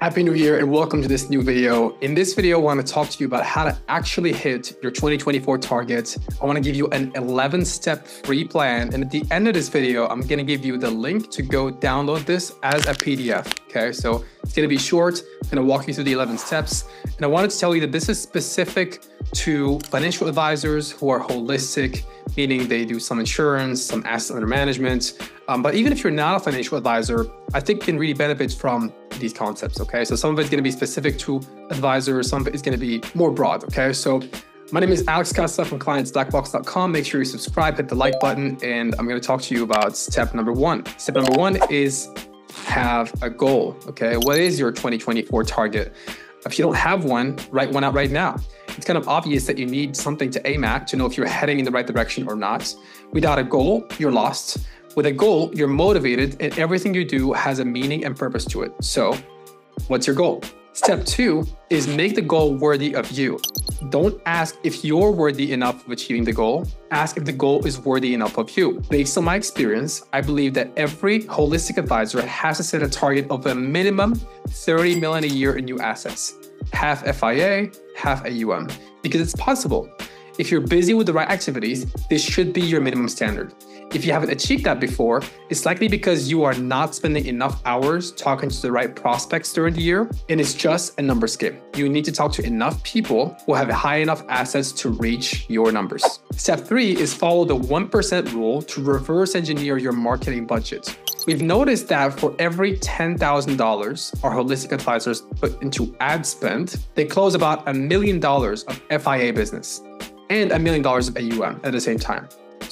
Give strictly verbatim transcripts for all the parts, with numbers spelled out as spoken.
Happy New Year and welcome to this new video. In this video, I want to talk to you about how to actually hit your twenty twenty-four targets. I want to give you an eleven step free plan. And at the end of this video, I'm going to give you the link to go download this as a P D F. Okay, so it's going to be short. I'm going to walk you through the eleven steps. And I wanted to tell you that this is specific to financial advisors who are holistic, meaning they do some insurance, some asset under management. Um, but even if you're not a financial advisor, I think you can really benefit from these concepts, okay? So some of it's gonna be specific to advisors, some of it is gonna be more broad, okay? So my name is Alex Casa from clients black box dot com. Make sure you subscribe, hit the like button, and I'm gonna talk to you about step number one. Step number one is have a goal, okay? What is your twenty twenty-four target? If you don't have one, write one out right now. It's kind of obvious that you need something to aim at to know if you're heading in the right direction or not. Without a goal, you're lost. With a goal, you're motivated and everything you do has a meaning and purpose to it. So what's your goal? Step two is make the goal worthy of you. Don't ask if you're worthy enough of achieving the goal. Ask if the goal is worthy enough of you. Based on my experience, I believe that every holistic advisor has to set a target of a minimum thirty million a year in new assets. Half F I A, half A U M, because it's possible. If you're busy with the right activities, this should be your minimum standard. If you haven't achieved that before, it's likely because you are not spending enough hours talking to the right prospects during the year, and it's just a numbers game. You need to talk to enough people who have high enough assets to reach your numbers. Step three is follow the one percent rule to reverse engineer your marketing budget. We've noticed that for every ten thousand dollars our holistic advisors put into ad spend, they close about a million dollars of F I A business and a million dollars of A U M at the same time.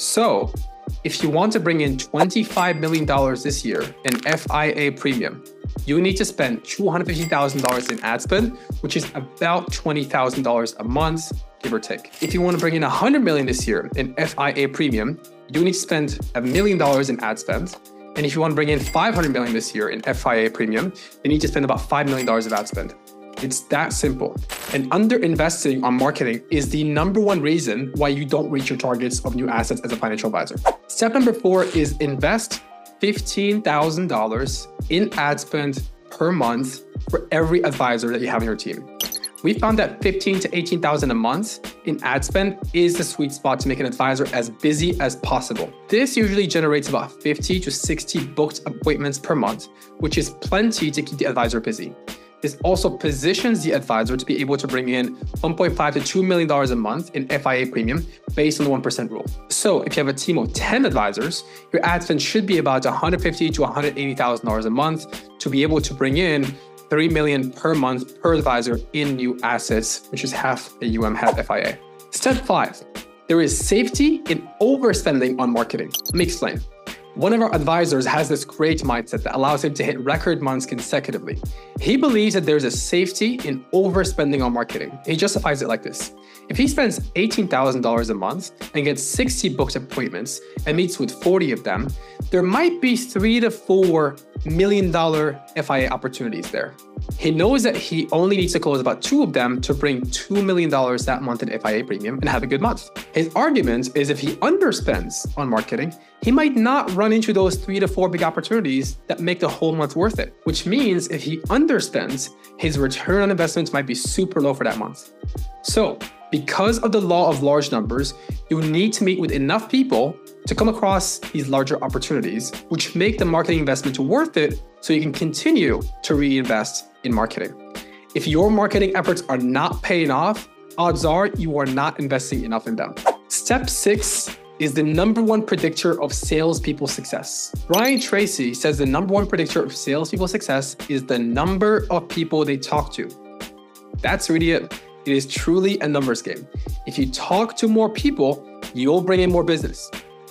So if you want to bring in twenty-five million dollars this year in F I A premium, you need to spend two hundred fifty thousand dollars in ad spend, which is about twenty thousand dollars a month, give or take. If you want to bring in one hundred million dollars this year in F I A premium, you need to spend a million dollars in ad spend. And if you want to bring in five hundred million dollars this year in F I A premium, you need to spend about five million dollars of ad spend. It's that simple. And under-investing on marketing is the number one reason why you don't reach your targets of new assets as a financial advisor. Step number four is invest fifteen thousand dollars in ad spend per month for every advisor that you have in your team. We found that fifteen to eighteen thousand a month in ad spend is the sweet spot to make an advisor as busy as possible. This usually generates about fifty to sixty booked appointments per month, which is plenty to keep the advisor busy. This also positions the advisor to be able to bring in one point five to two million dollars a month in F I A premium based on the one percent rule. So if you have a team of ten advisors, your ad spend should be about one hundred fifty thousand to one hundred eighty thousand dollars a month to be able to bring in three million dollars per month per advisor in new assets, which is half A U M, half F I A. Step five, there is safety in overspending on marketing. Let me explain. One of our advisors has this great mindset that allows him to hit record months consecutively. He believes that there's a safety in overspending on marketing. He justifies it like this. If he spends eighteen thousand dollars a month and gets sixty booked appointments and meets with forty of them, there might be three to four million dollar F I A opportunities there. He knows that he only needs to close about two of them to bring two million dollars that month in F I A premium and have a good month. His argument is if he underspends on marketing, he might not run into those three to four big opportunities that make the whole month worth it, which means if he underspends, his return on investment might be super low for that month. So because of the law of large numbers, you need to meet with enough people to come across these larger opportunities, which make the marketing investment worth it so you can continue to reinvest in marketing. If your marketing efforts are not paying off, odds are you are not investing enough in them. Step six is the number one predictor of salespeople's success. Brian Tracy says the number one predictor of salespeople's success is the number of people they talk to. That's really it. It is truly a numbers game. If you talk to more people, you'll bring in more business.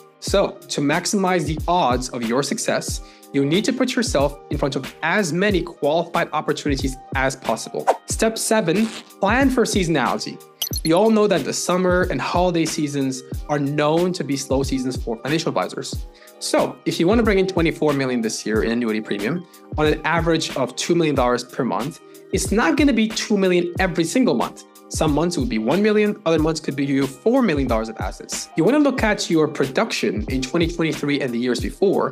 So to maximize the odds of your success, you need to put yourself in front of as many qualified opportunities as possible. Step seven, plan for seasonality. We all know that the summer and holiday seasons are known to be slow seasons for financial advisors. So if you want to bring in twenty-four million dollars this year in annuity premium on an average of two million dollars per month, it's not going to be two million dollars every single month. Some months it would be one million dollars, other months could be you four million dollars of assets. You want to look at your production in twenty twenty-three and the years before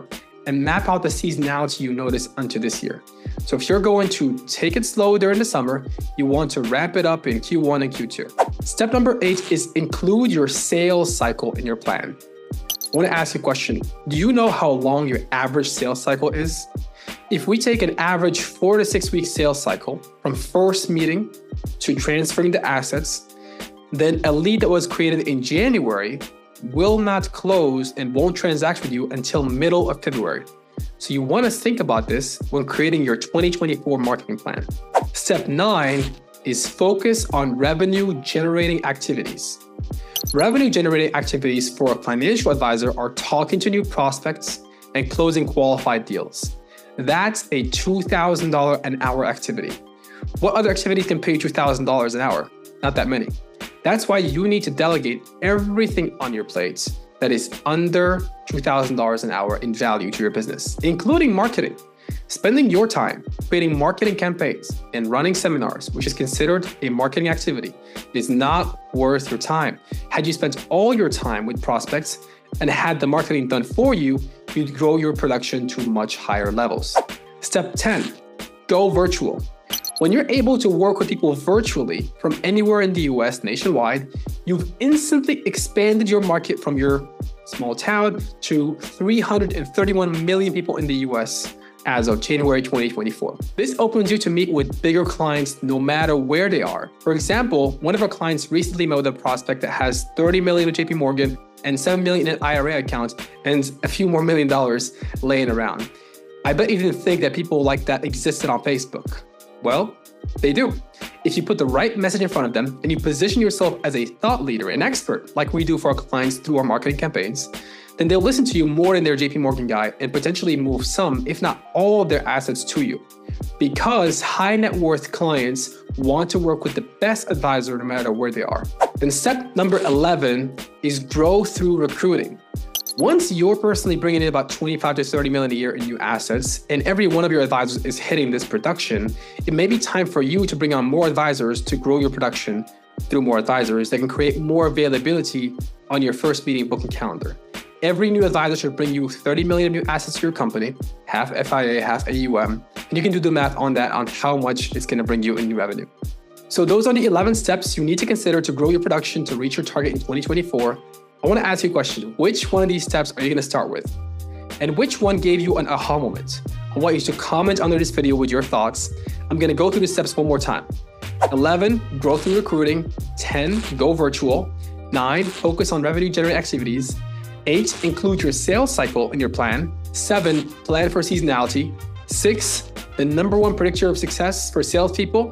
and map out the seasonality you notice unto this year. So if you're going to take it slow during the summer, you want to ramp it up in Q one and Q two. Step number eight is include your sales cycle in your plan. I want to ask you a question. Do you know how long your average sales cycle is? If we take an average four to six week sales cycle from first meeting to transferring the assets, then a lead that was created in January will not close and won't transact with you until middle of February. So you want to think about this when creating your twenty twenty-four marketing plan. Step nine is focus on revenue generating activities. Revenue generating activities for a financial advisor are talking to new prospects and closing qualified deals. That's a two thousand dollars an hour activity. What other activities can pay you two thousand dollars an hour? Not that many. That's why you need to delegate everything on your plate that is under two thousand dollars an hour in value to your business, including marketing. Spending your time creating marketing campaigns and running seminars, which is considered a marketing activity, is not worth your time. Had you spent all your time with prospects and had the marketing done for you, you'd grow your production to much higher levels. Step ten, go virtual. When you're able to work with people virtually from anywhere in the U S nationwide, you've instantly expanded your market from your small town to three hundred thirty-one million people in the U S as of January twenty twenty-four. This opens you to meet with bigger clients no matter where they are. For example, one of our clients recently met with a prospect that has thirty million at J P Morgan and seven million in I R A accounts and a few more million dollars laying around. I bet you didn't think that people like that existed on Facebook. Well, they do. If you put the right message in front of them and you position yourself as a thought leader, an expert, like we do for our clients through our marketing campaigns, then they'll listen to you more than their J P Morgan guy and potentially move some, if not all of their assets to you. Because high net worth clients want to work with the best advisor no matter where they are. Then step number eleven is grow through recruiting. Once you're personally bringing in about twenty-five to thirty million a year in new assets, and every one of your advisors is hitting this production, it may be time for you to bring on more advisors to grow your production through more advisors that can create more availability on your first meeting booking calendar. Every new advisor should bring you thirty million new assets to your company, half F I A, half A U M, and you can do the math on that on how much it's going to bring you in new revenue. So those are the eleven steps you need to consider to grow your production to reach your target in twenty twenty-four. I want to ask you a question. Which one of these steps are you going to start with? And which one gave you an aha moment? I want you to comment under this video with your thoughts. I'm going to go through the steps one more time. eleven, grow through recruiting. ten, go virtual. nine, focus on revenue generating activities. eight, include your sales cycle in your plan. seven, plan for seasonality. six, the number one predictor of success for salespeople.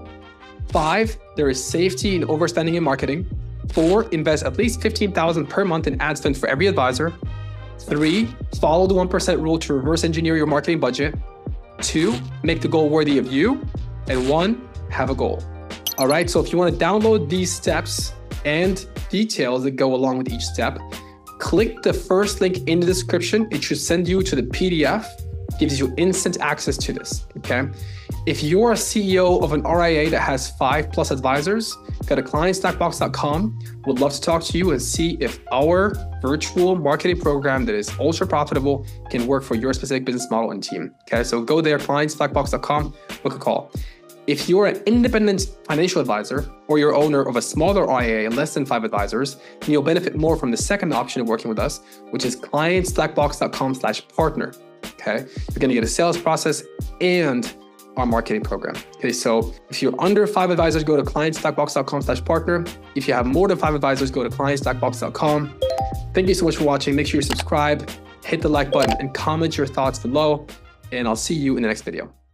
five, there is safety in overspending in marketing. four, invest at least fifteen thousand dollars per month in ad spend for every advisor. three, follow the one percent rule to reverse engineer your marketing budget. two, make the goal worthy of you. And one, have a goal. All right, so if you want to download these steps and details that go along with each step, click the first link in the description. It should send you to the P D F, gives you instant access to this, okay? If you're a C E O of an R I A that has five plus advisors, go to client stack box dot com. We'd love to talk to you and see if our virtual marketing program that is ultra profitable can work for your specific business model and team, okay? So go there, client stack box dot com, book a call. If you're an independent financial advisor or you're owner of a smaller R I A and less than five advisors, then you'll benefit more from the second option of working with us, which is client stack box dot com slash partner, okay? You're gonna get a sales process and our marketing program. Okay, so if you're under five advisors, go to client stack box dot com slash partner. If you have more than five advisors, go to client stack box dot com. Thank you so much for watching. Make sure you subscribe, hit the like button, and comment your thoughts below. And I'll see you in the next video.